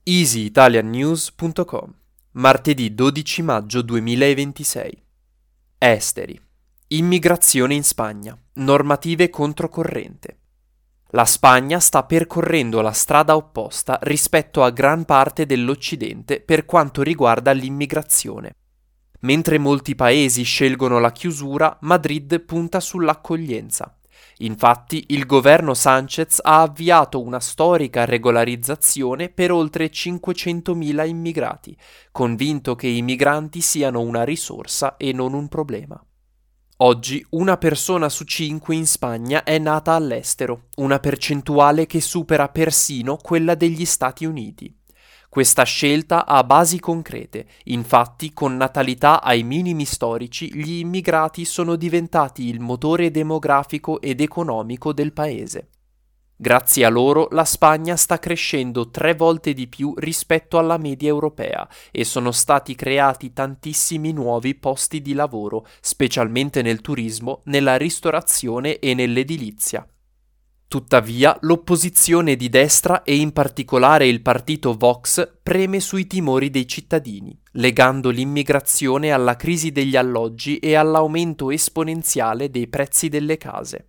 easyitaliannews.com, martedì 12 maggio 2026. Esteri. Immigrazione in Spagna. Normative controcorrente. La Spagna sta percorrendo la strada opposta rispetto a gran parte dell'Occidente per quanto riguarda l'immigrazione. Mentre molti paesi scelgono la chiusura, Madrid punta sull'accoglienza. Infatti, il governo Sánchez ha avviato una storica regolarizzazione per oltre 500.000 immigrati, convinto che i migranti siano una risorsa e non un problema. Oggi una persona su 5 in Spagna è nata all'estero, una percentuale che supera persino quella degli Stati Uniti. Questa scelta ha basi concrete, infatti con natalità ai minimi storici gli immigrati sono diventati il motore demografico ed economico del paese. Grazie a loro la Spagna sta crescendo 3 volte di più rispetto alla media europea e sono stati creati tantissimi nuovi posti di lavoro, specialmente nel turismo, nella ristorazione e nell'edilizia. Tuttavia, l'opposizione di destra e in particolare il partito Vox preme sui timori dei cittadini, legando l'immigrazione alla crisi degli alloggi e all'aumento esponenziale dei prezzi delle case.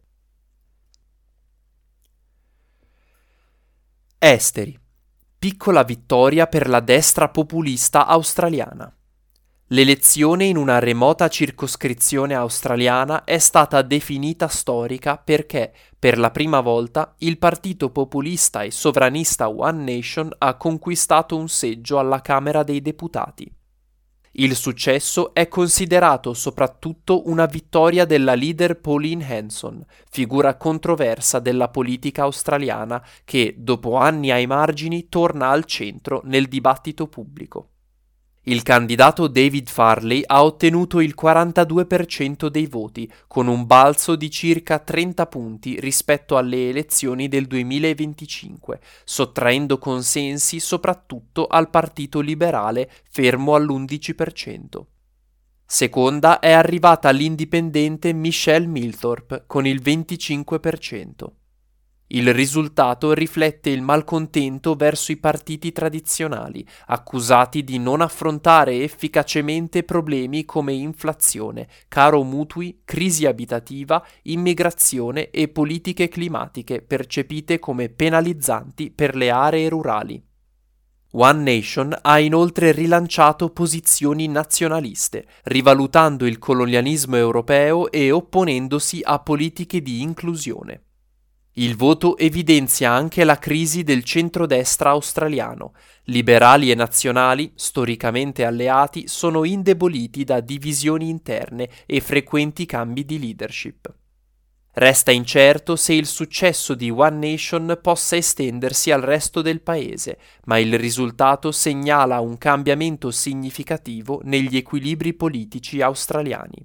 Esteri. Piccola vittoria per la destra populista australiana. L'elezione in una remota circoscrizione australiana è stata definita storica perché, per la prima volta, il partito populista e sovranista One Nation ha conquistato un seggio alla Camera dei Deputati. Il successo è considerato soprattutto una vittoria della leader Pauline Hanson, figura controversa della politica australiana che, dopo anni ai margini, torna al centro nel dibattito pubblico. Il candidato David Farley ha ottenuto il 42% dei voti, con un balzo di circa 30 punti rispetto alle elezioni del 2025, sottraendo consensi soprattutto al Partito Liberale, fermo all'11%. Seconda è arrivata l'indipendente Michelle Milthorpe con il 25%. Il risultato riflette il malcontento verso i partiti tradizionali, accusati di non affrontare efficacemente problemi come inflazione, caro mutui, crisi abitativa, immigrazione e politiche climatiche percepite come penalizzanti per le aree rurali. One Nation ha inoltre rilanciato posizioni nazionaliste, rivalutando il colonialismo europeo e opponendosi a politiche di inclusione. Il voto evidenzia anche la crisi del centrodestra australiano. Liberali e nazionali, storicamente alleati, sono indeboliti da divisioni interne e frequenti cambi di leadership. Resta incerto se il successo di One Nation possa estendersi al resto del paese, ma il risultato segnala un cambiamento significativo negli equilibri politici australiani.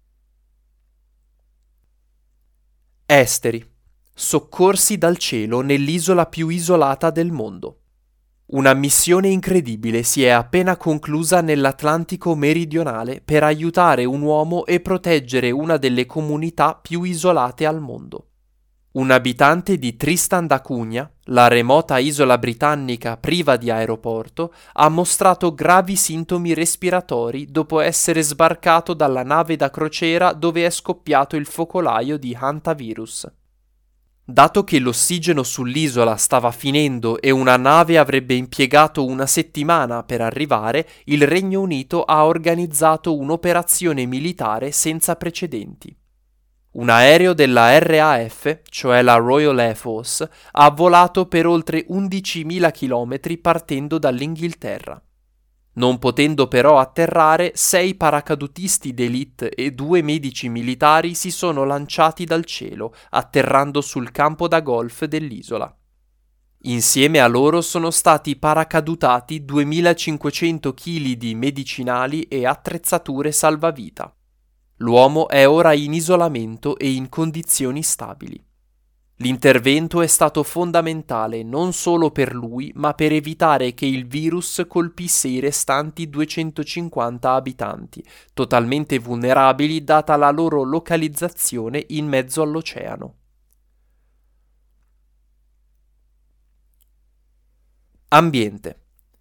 Esteri. Soccorsi dal cielo nell'isola più isolata del mondo. Una missione incredibile si è appena conclusa nell'Atlantico meridionale per aiutare un uomo e proteggere una delle comunità più isolate al mondo. Un abitante di Tristan da Cunha, la remota isola britannica priva di aeroporto, ha mostrato gravi sintomi respiratori dopo essere sbarcato dalla nave da crociera dove è scoppiato il focolaio di hantavirus. Dato che l'ossigeno sull'isola stava finendo e una nave avrebbe impiegato una settimana per arrivare, il Regno Unito ha organizzato un'operazione militare senza precedenti. Un aereo della RAF, cioè la Royal Air Force, ha volato per oltre 11.000 km partendo dall'Inghilterra. Non potendo però atterrare, 6 paracadutisti d'élite e 2 medici militari si sono lanciati dal cielo, atterrando sul campo da golf dell'isola. Insieme a loro sono stati paracadutati 2.500 kg di medicinali e attrezzature salvavita. L'uomo è ora in isolamento e in condizioni stabili. L'intervento è stato fondamentale non solo per lui, ma per evitare che il virus colpisse i restanti 250 abitanti, totalmente vulnerabili data la loro localizzazione in mezzo all'oceano. Ambiente.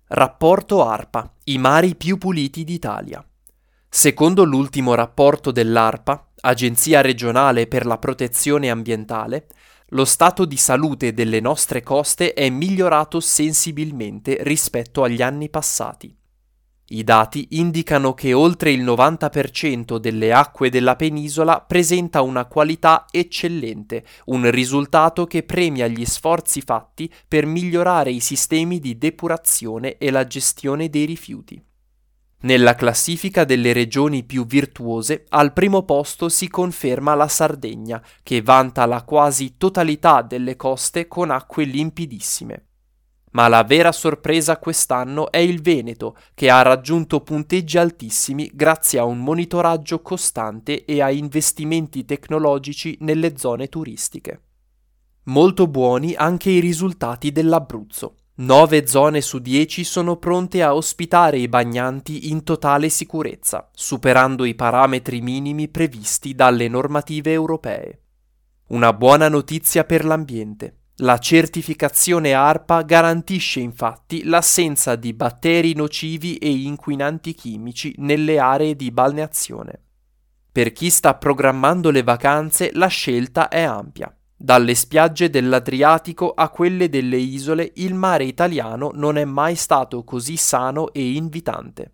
Rapporto ARPA, i mari più puliti d'Italia. Secondo l'ultimo rapporto dell'ARPA, Agenzia regionale per la protezione ambientale, lo stato di salute delle nostre coste è migliorato sensibilmente rispetto agli anni passati. I dati indicano che oltre il 90% delle acque della penisola presenta una qualità eccellente, un risultato che premia gli sforzi fatti per migliorare i sistemi di depurazione e la gestione dei rifiuti. Nella classifica delle regioni più virtuose, al primo posto si conferma la Sardegna, che vanta la quasi totalità delle coste con acque limpidissime. Ma la vera sorpresa quest'anno è il Veneto, che ha raggiunto punteggi altissimi grazie a un monitoraggio costante e a investimenti tecnologici nelle zone turistiche. Molto buoni anche i risultati dell'Abruzzo. 9 zone su 10 sono pronte a ospitare i bagnanti in totale sicurezza, superando i parametri minimi previsti dalle normative europee. Una buona notizia per l'ambiente. La certificazione ARPA garantisce infatti l'assenza di batteri nocivi e inquinanti chimici nelle aree di balneazione. Per chi sta programmando le vacanze, la scelta è ampia. Dalle spiagge dell'Adriatico a quelle delle isole, il mare italiano non è mai stato così sano e invitante.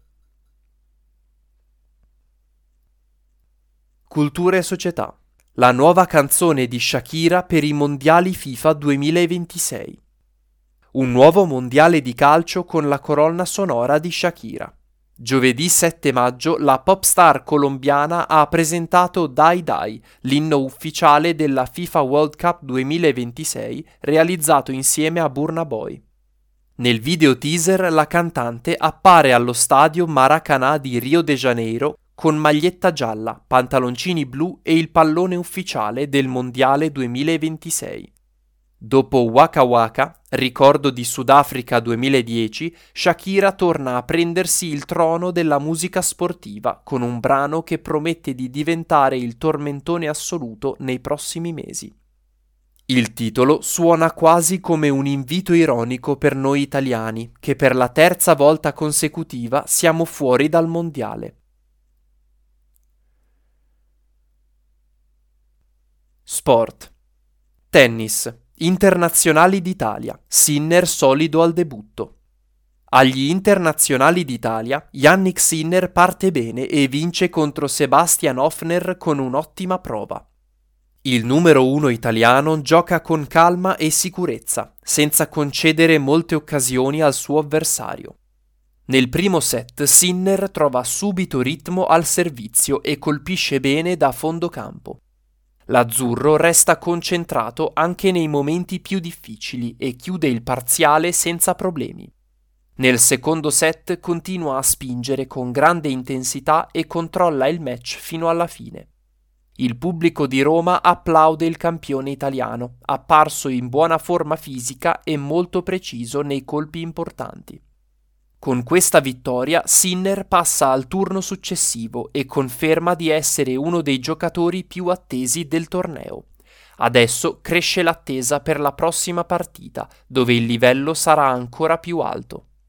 Cultura e società. La nuova canzone di Shakira per i mondiali FIFA 2026. Un nuovo mondiale di calcio con la colonna sonora di Shakira. Giovedì 7 maggio la pop star colombiana ha presentato Dai Dai, l'inno ufficiale della FIFA World Cup 2026 realizzato insieme a Burna Boy. Nel video teaser la cantante appare allo stadio Maracanã di Rio de Janeiro con maglietta gialla, pantaloncini blu e il pallone ufficiale del Mondiale 2026. Dopo Waka Waka, ricordo di Sudafrica 2010, Shakira torna a prendersi il trono della musica sportiva con un brano che promette di diventare il tormentone assoluto nei prossimi mesi. Il titolo suona quasi come un invito ironico per noi italiani, che per la terza volta consecutiva siamo fuori dal mondiale. Sport. Tennis. Internazionali d'Italia. Sinner solido al debutto. Agli internazionali d'Italia, Jannik Sinner parte bene e vince contro Sebastian Hofner con un'ottima prova. Il numero 1 italiano gioca con calma e sicurezza, senza concedere molte occasioni al suo avversario. Nel primo set Sinner trova subito ritmo al servizio e colpisce bene da fondo campo. L'azzurro resta concentrato anche nei momenti più difficili e chiude il parziale senza problemi. Nel secondo set continua a spingere con grande intensità e controlla il match fino alla fine. Il pubblico di Roma applaude il campione italiano, apparso in buona forma fisica e molto preciso nei colpi importanti. Con questa vittoria Sinner passa al turno successivo e conferma di essere uno dei giocatori più attesi del torneo. Adesso cresce l'attesa per la prossima partita, dove il livello sarà ancora più alto.